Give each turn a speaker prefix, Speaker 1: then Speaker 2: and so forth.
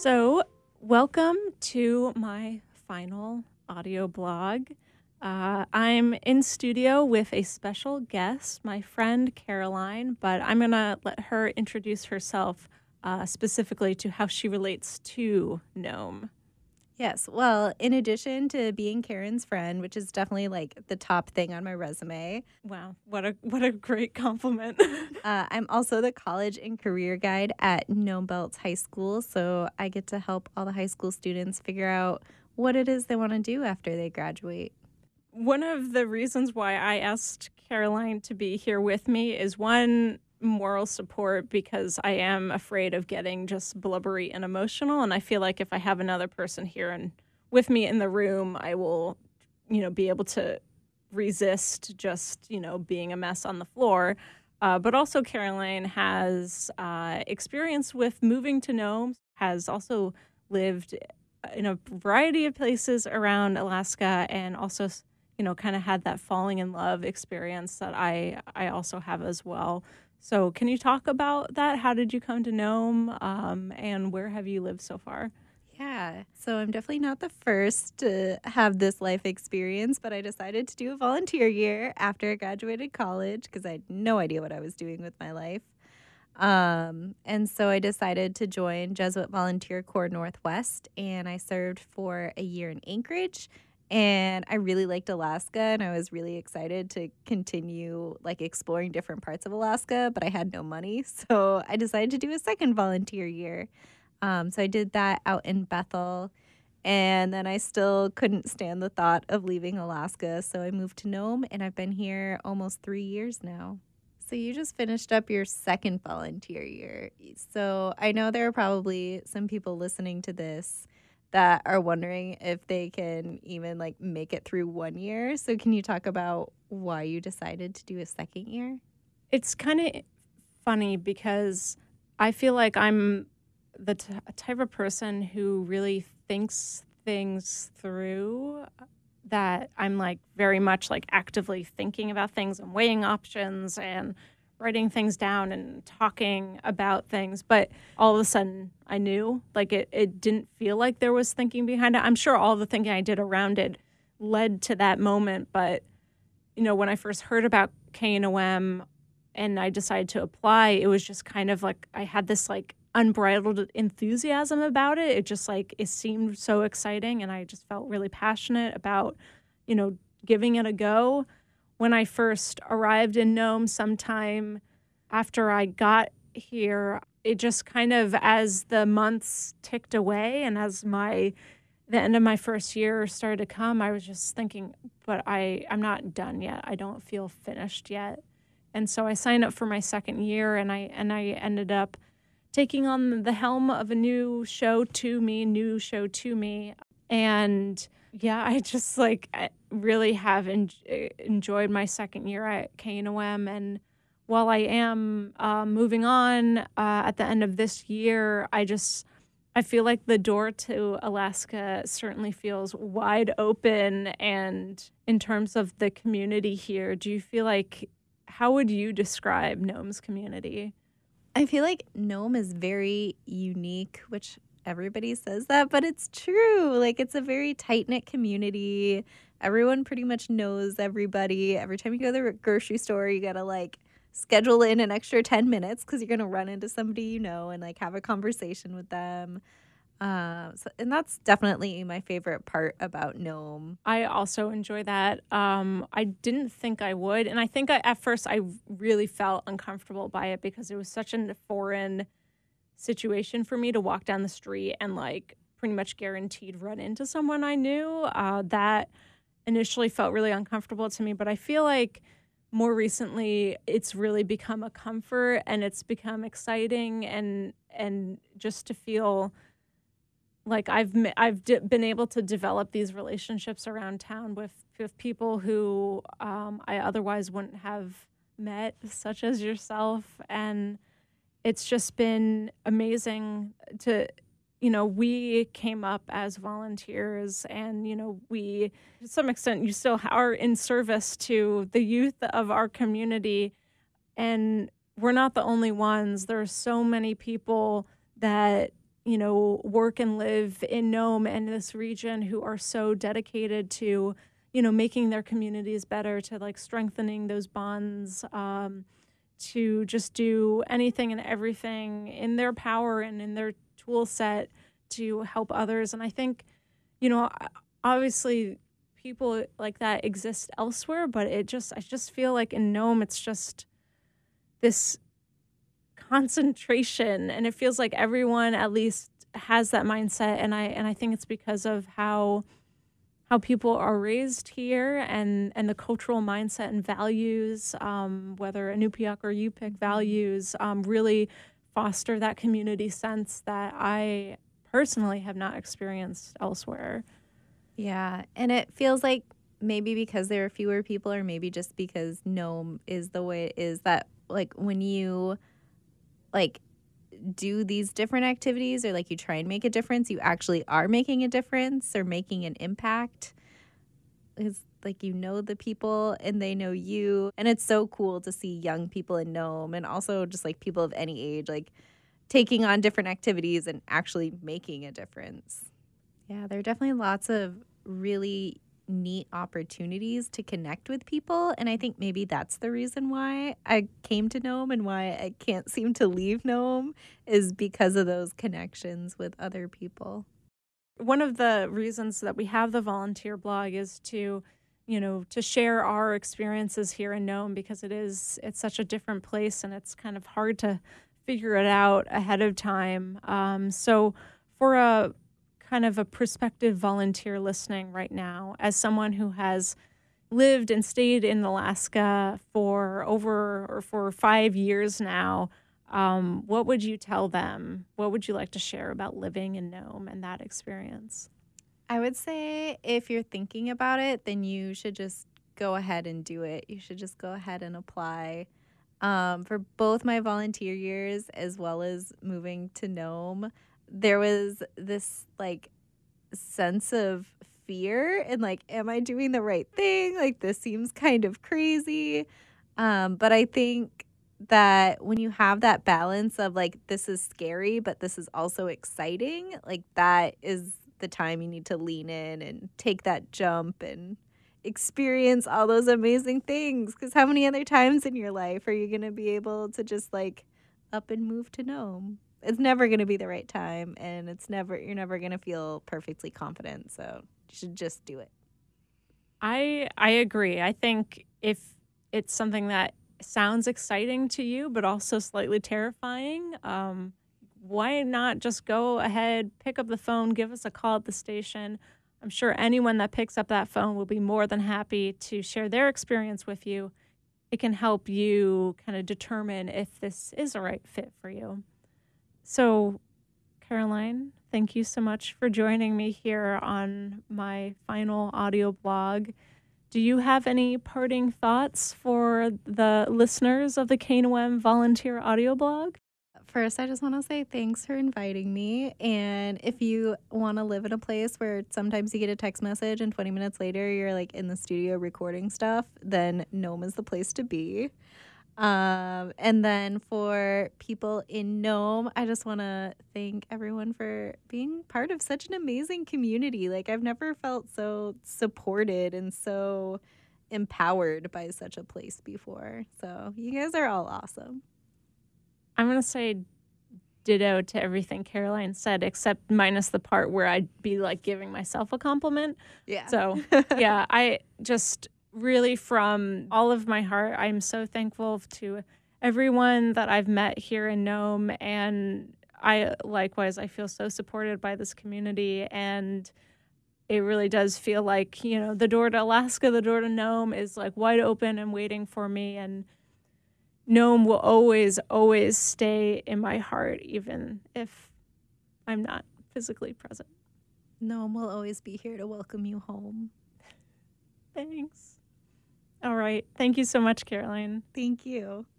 Speaker 1: So, welcome to my final audio blog. I'm in studio with a special guest, my friend Caroline, but I'm going to let her introduce herself specifically to how she relates to Gnome.
Speaker 2: Yes. Well, in addition to being Karen's friend, which is definitely like the top thing on my resume,
Speaker 1: Wow, what a great compliment.
Speaker 2: I'm also the college and career guide at Gnome Belts High School. So I get to help all the high school students figure out what it is they want to do after they graduate.
Speaker 1: One of the reasons why I asked Caroline to be here with me is one, moral support, because I am afraid of getting just blubbery and emotional. And I feel like if I have another person here and with me in the room, I will, be able to resist just, being a mess on the floor. But also, Caroline has experience with moving to Nome, has also lived in a variety of places around Alaska, and also kind of had that falling in love experience that I also have as well. So, can you talk about that? How did you come to Nome, and where have you lived so far?
Speaker 2: Yeah. So I'm definitely not the first to have this life experience, but I decided to do a volunteer year after I graduated college because I had no idea what I was doing with my life. And so I decided to join Jesuit Volunteer Corps Northwest, and I served for a year in Anchorage. And I really liked Alaska, and I was really excited to continue like exploring different parts of Alaska, but I had no money. So I decided to do a second volunteer year. So I did that out in Bethel. And then I still couldn't stand the thought of leaving Alaska. So I moved to Nome, and I've been here almost 3 years now. So you just finished up your second volunteer year. So I know there are probably some people listening to this that are wondering if they can even like make it through 1 year. So can you talk about why you decided to do a second year?
Speaker 1: It's kind of funny because I feel like I'm the type of person who really thinks things through, that I'm like very much like actively thinking about things and weighing options and writing things down and talking about things. But all of a sudden I knew, like, it didn't feel like there was thinking behind it. I'm sure all the thinking I did around it led to that moment. But, when I first heard about KNOM and I decided to apply, it was just kind of like I had this like unbridled enthusiasm about it. It just like it seemed so exciting, and I just felt really passionate about, giving it a go. When I first arrived in Nome sometime after I got here, it just kind of, as the months ticked away and as the end of my first year started to come, I was just thinking, but I'm not done yet. I don't feel finished yet. And so I signed up for my second year, and I ended up taking on the helm of a new show to me. And yeah, I just like I really have enjoyed my second year at KNOM. And while I am moving on at the end of this year, I feel like the door to Alaska certainly feels wide open. And in terms of the community here, do you feel like, how would you describe Gnome's community?
Speaker 2: I feel like Nome is very unique, which everybody says that, but it's true. Like it's a very tight-knit community. Everyone pretty much knows everybody. Every time you go to the grocery store, you gotta like schedule in an extra 10 minutes because you're gonna run into somebody you know and like have a conversation with them. And that's definitely my favorite part about Nome.
Speaker 1: I also enjoy that. I didn't think I would, and I think at first I really felt uncomfortable by it because it was such a foreign situation for me to walk down the street and like pretty much guaranteed run into someone I knew. That initially felt really uncomfortable to me, but I feel like more recently it's really become a comfort, and it's become exciting, and just to feel like been able to develop these relationships around town with people who I otherwise wouldn't have met, such as yourself. And it's just been amazing to, we came up as volunteers, and, we, to some extent, you still are in service to the youth of our community. And we're not the only ones. There are so many people that work and live in Nome and this region who are so dedicated to, making their communities better, to like strengthening those bonds, to just do anything and everything in their power and in their tool set to help others. And I think, obviously people like that exist elsewhere, but I just feel like in Nome, it's just this concentration, and it feels like everyone at least has that mindset. And I think it's because of how people are raised here, and the cultural mindset and values, whether Inupiaq or Yupik values, really foster that community sense that I personally have not experienced elsewhere.
Speaker 2: Yeah, and it feels like maybe because there are fewer people, or maybe just because Nome is the way it is, that like when you like do these different activities, or like you try and make a difference, you actually are making a difference or making an impact. It's like the people and they know you. And it's so cool to see young people in Nome, and also just like people of any age, like taking on different activities and actually making a difference. Yeah, there are definitely lots of really neat opportunities to connect with people. And I think maybe that's the reason why I came to Nome and why I can't seem to leave Nome, is because of those connections with other people.
Speaker 1: One of the reasons that we have the volunteer blog is to share our experiences here in Nome, because it's such a different place and it's kind of hard to figure it out ahead of time. So for a kind of a prospective volunteer listening right now, as someone who has lived and stayed in Alaska for 5 years now, what would you tell them? What would you like to share about living in Nome and that experience?
Speaker 2: I would say if you're thinking about it, then you should just go ahead and do it. You should just go ahead and apply. For both my volunteer years as well as moving to Nome, there was this like sense of fear and like, am I doing the right thing? Like, this seems kind of crazy. But I think that when you have that balance of like, this is scary, but this is also exciting, like, that is the time you need to lean in and take that jump and experience all those amazing things. Because how many other times in your life are you going to be able to just like up and move to Nome? It's never going to be the right time, and you're never going to feel perfectly confident. So you should just do it.
Speaker 1: I agree. I think if it's something that sounds exciting to you, but also slightly terrifying, why not just go ahead, pick up the phone, give us a call at the station. I'm sure anyone that picks up that phone will be more than happy to share their experience with you. It can help you kind of determine if this is a right fit for you. So, Caroline, thank you so much for joining me here on my final audio blog. Do you have any parting thoughts for the listeners of the KNOM Volunteer Audio Blog?
Speaker 2: First, I just want to say thanks for inviting me. And if you want to live in a place where sometimes you get a text message and 20 minutes later you're like in the studio recording stuff, then Nome is the place to be. And then for people in Nome, I just want to thank everyone for being part of such an amazing community. Like, I've never felt so supported and so empowered by such a place before. So you guys are all awesome.
Speaker 1: I'm going to say ditto to everything Caroline said, except minus the part where I'd be like giving myself a compliment.
Speaker 2: Yeah.
Speaker 1: So, yeah, I just really, from all of my heart, I'm so thankful to everyone that I've met here in Nome. And I feel so supported by this community. And it really does feel like, the door to Alaska, the door to Nome is like wide open and waiting for me. And Nome will always, always stay in my heart, even if I'm not physically present.
Speaker 2: Nome will always be here to welcome you home.
Speaker 1: Thanks. All right. Thank you so much, Caroline.
Speaker 2: Thank you.